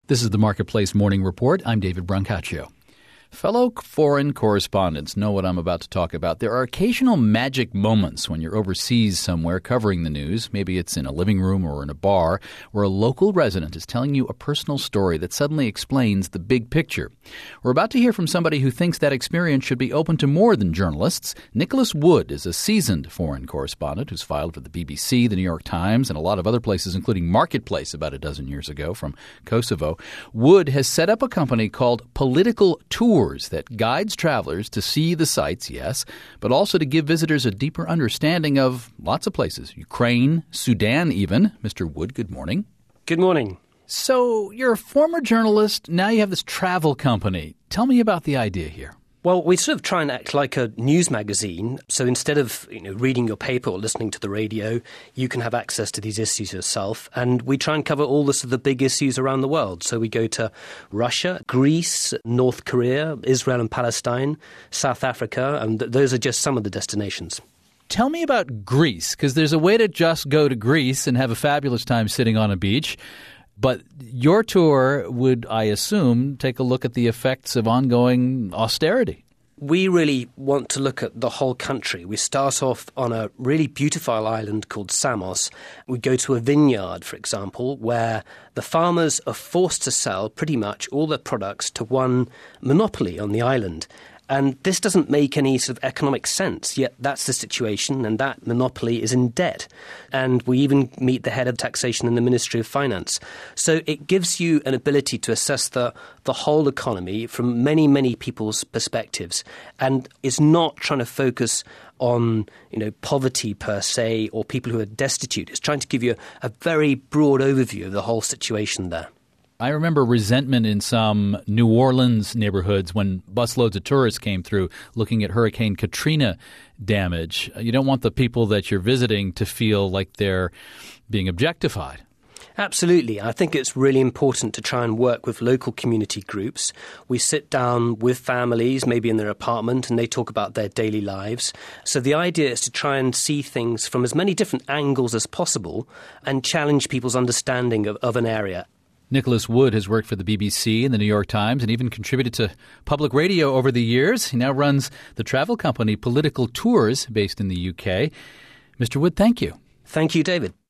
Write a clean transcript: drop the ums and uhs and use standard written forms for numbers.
This is the Marketplace Morning Report. I'm David Brancaccio. Fellow foreign correspondents know what I'm about to talk about. There are occasional magic moments when you're overseas somewhere covering the news. Maybe it's in a living room or in a bar where a local resident is telling you a personal story that suddenly explains the big picture. We're about to hear from somebody who thinks that experience should be open to more than journalists. Nicholas Wood is a seasoned foreign correspondent who's filed for the BBC, the New York Times, and a lot of other places, including Marketplace about a dozen years ago from Kosovo. Wood has set up a company called Political Tours that guides travelers to see the sights, yes, but also to give visitors a deeper understanding of lots of places, Ukraine, Sudan even. Mr. Wood, good morning. Good morning. So you're a former journalist. Now you have this travel company. Tell me about the idea here. Well, we sort of try and act like a news magazine. So instead of reading your paper or listening to the radio, you can have access to these issues yourself. And we try and cover all the big issues around the world. So we go to Russia, Greece, North Korea, Israel and Palestine, South Africa, and those are just some of the destinations. Tell me about Greece, because there's a way to just go to Greece and have a fabulous time sitting on a beach. But your tour would, I assume, take a look at the effects of ongoing austerity. We really want to look at the whole country. We start off on a really beautiful island called Samos. We go to a vineyard, for example, where the farmers are forced to sell pretty much all their products to one monopoly on the island. And this doesn't make any sort of economic sense, yet that's the situation, and that monopoly is in debt. And we even meet the head of taxation in the Ministry of Finance. So it gives you an ability to assess the whole economy from many, many people's perspectives. And it's not trying to focus on poverty per se or people who are destitute. It's trying to give you a very broad overview of the whole situation there. I remember resentment in some New Orleans neighborhoods when busloads of tourists came through looking at Hurricane Katrina damage. You don't want the people that you're visiting to feel like they're being objectified. Absolutely. I think it's really important to try and work with local community groups. We sit down with families, maybe in their apartment, and they talk about their daily lives. So the idea is to try and see things from as many different angles as possible and challenge people's understanding of an area. Nicholas Wood has worked for the BBC and the New York Times and even contributed to public radio over the years. He now runs the travel company Political Tours based in the UK. Mr. Wood, thank you. Thank you, David.